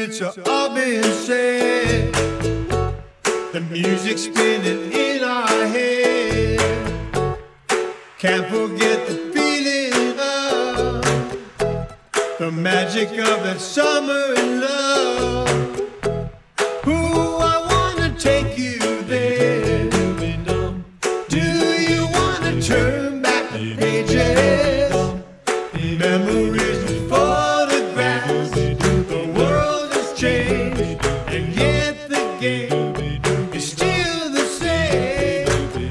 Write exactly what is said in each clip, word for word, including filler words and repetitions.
it's all been said. The music's spinning in our head. Can't forget the feeling of the magic of that summer in love. Ooh, I wanna take you there. Do you wanna turn back the pages? Memories and photographs. The world has changed, and yet the game is still the same.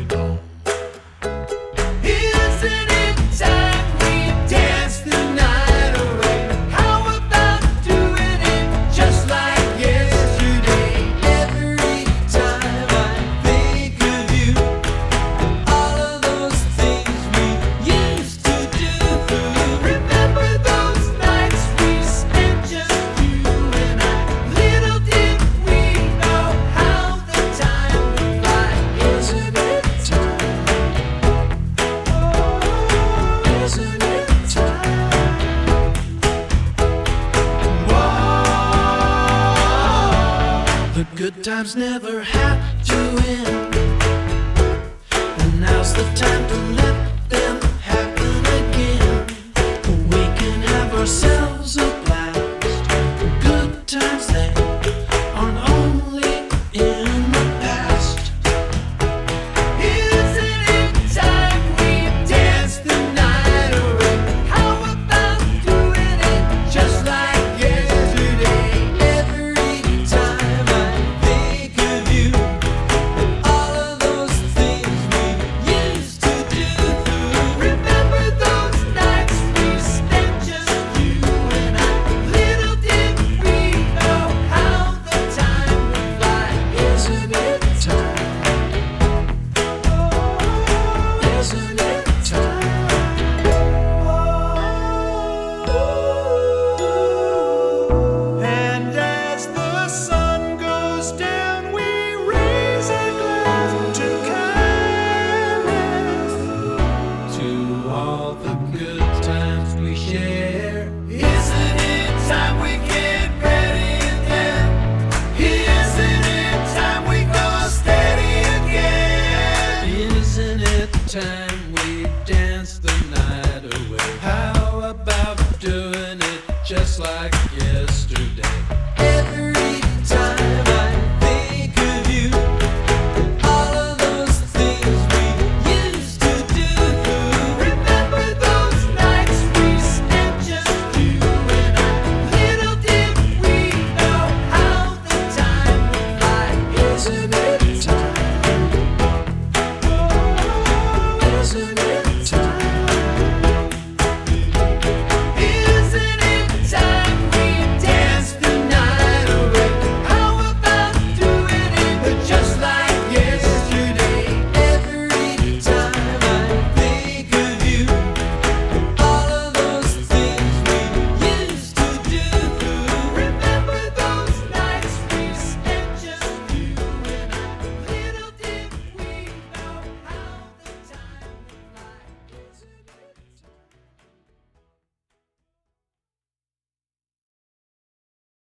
Isn't it time we dance the night away? How about doing it just like yesterday? Every time I think of you, all of those things we used to do. Remember those nights we spent just you and I? Little did we know how the time would fly. Isn't it time? Oh, isn't it time? Whoa. The good times never have to end, and now's the time to let them happen again. We can have ourselves a